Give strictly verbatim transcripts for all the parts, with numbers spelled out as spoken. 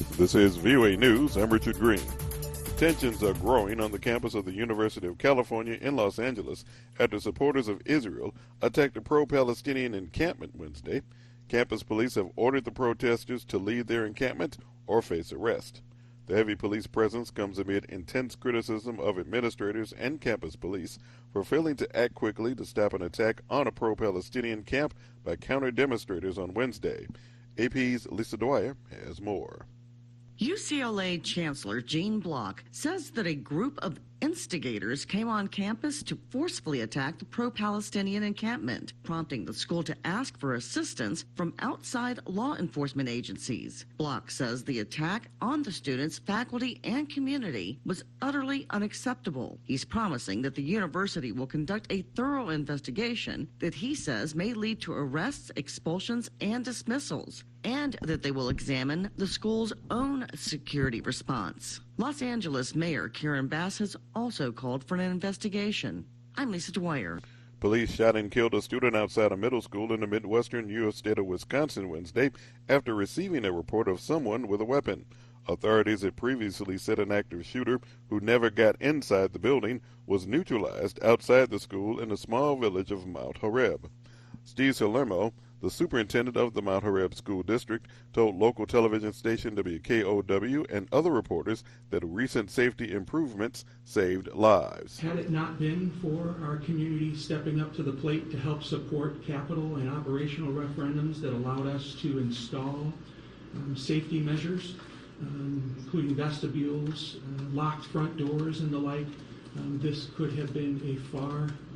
This is V O A News. I'm Richard Green. Tensions are growing on the campus of the University of California in Los Angeles after supporters of Israel attacked a pro-Palestinian encampment Wednesday. Campus police have ordered the protesters to leave their encampment or face arrest. The heavy police presence comes amid intense criticism of administrators and campus police for failing to act quickly to stop an attack on a pro-Palestinian camp by counter-demonstrators on Wednesday. A P's Lisa Dwyer has more. U C L A Chancellor Gene Block says that a group of instigators came on campus to forcefully attack the pro-Palestinian encampment, prompting the school to ask for assistance from outside law enforcement agencies. Block says the attack on the students, faculty, and community was utterly unacceptable. He's promising that the university will conduct a thorough investigation that he says may lead to arrests, expulsions, and dismissals, and that they will examine the school's own security response. Los Angeles Mayor Karen Bass has also called for an investigation. I'm Lisa Dwyer. Police shot and killed a student outside a middle school in the midwestern U S state of Wisconsin Wednesday after receiving a report of someone with a weapon. Authorities had previously said an active shooter who never got inside the building was neutralized outside the school in the small village of Mount Horeb. Steve Salermo, the superintendent of the Mount Horeb School District, told local television station W K O W and other reporters that recent safety improvements saved lives. Had it not been for our community stepping up to the plate to help support capital and operational referendums that allowed us to install um, safety measures, um, including vestibules, uh, locked front doors, and the like, um, this could have been a far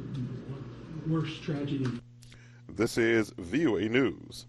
um, worse tragedy. This is V O A News.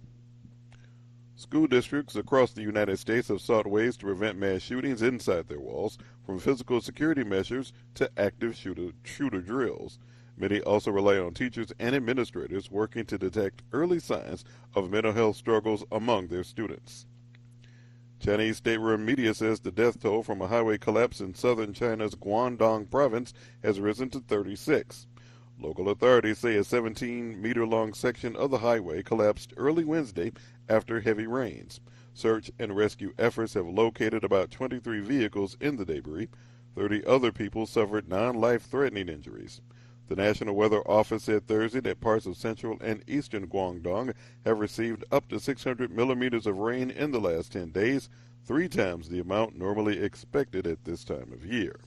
School districts across the United States have sought ways to prevent mass shootings inside their walls, from physical security measures to active shooter, shooter drills. Many also rely on teachers and administrators working to detect early signs of mental health struggles among their students. Chinese state-run media says the death toll from a highway collapse in southern China's Guangdong province has risen to thirty-six. Local authorities say a seventeen-meter-long section of the highway collapsed early Wednesday after heavy rains. Search and rescue efforts have located about twenty-three vehicles in the debris. thirty other people suffered non-life-threatening injuries. The National Weather Office said Thursday that parts of central and eastern Guangdong have received up to six hundred millimeters of rain in the last ten days, three times the amount normally expected at this time of year.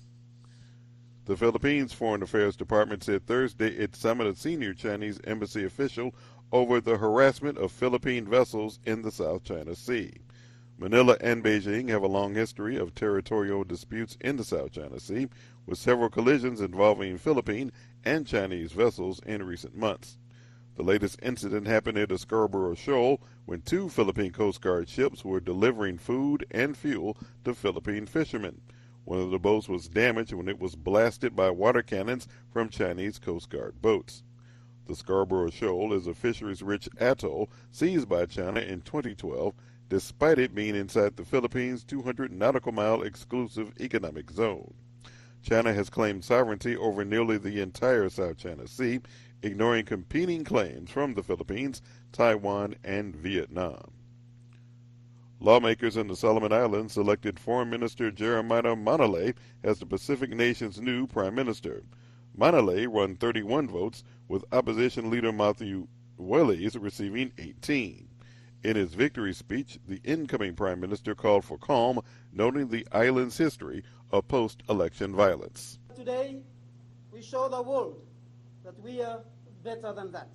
The Philippines Foreign Affairs Department said Thursday it summoned a senior Chinese embassy official over the harassment of Philippine vessels in the South China Sea. Manila and Beijing have a long history of territorial disputes in the South China Sea, with several collisions involving Philippine and Chinese vessels in recent months. The latest incident happened near the Scarborough Shoal when two Philippine Coast Guard ships were delivering food and fuel to Philippine fishermen. One of the boats was damaged when it was blasted by water cannons from Chinese Coast Guard boats. The Scarborough Shoal is a fisheries-rich atoll seized by China in twenty twelve, despite it being inside the Philippines' two hundred nautical mile exclusive economic zone. China has claimed sovereignty over nearly the entire South China Sea, ignoring competing claims from the Philippines, Taiwan, and Vietnam. Lawmakers in the Solomon Islands selected Foreign Minister Jeremiah Manalay as the Pacific nation's new prime minister. Manalay won thirty-one votes, with opposition leader Matthew Wellies receiving eighteen. In his victory speech, the incoming prime minister called for calm, noting the island's history of post-election violence. Today, we show the world that we are better than that.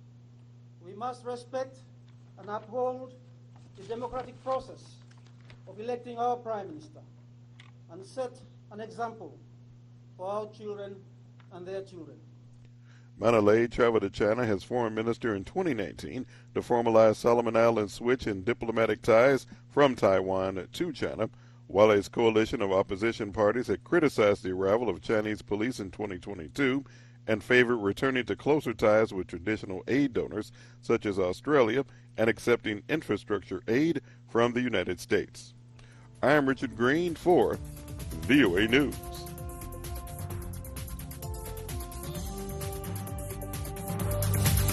We must respect and uphold the democratic process of electing our Prime Minister and set an example for our children and their children. Manalay traveled to China as foreign minister in twenty nineteen to formalize Solomon Islands' switch in diplomatic ties from Taiwan to China, while his coalition of opposition parties had criticized the arrival of Chinese police in twenty twenty-two and favored returning to closer ties with traditional aid donors such as Australia and accepting infrastructure aid from the United States. I am Richard Green for V O A News.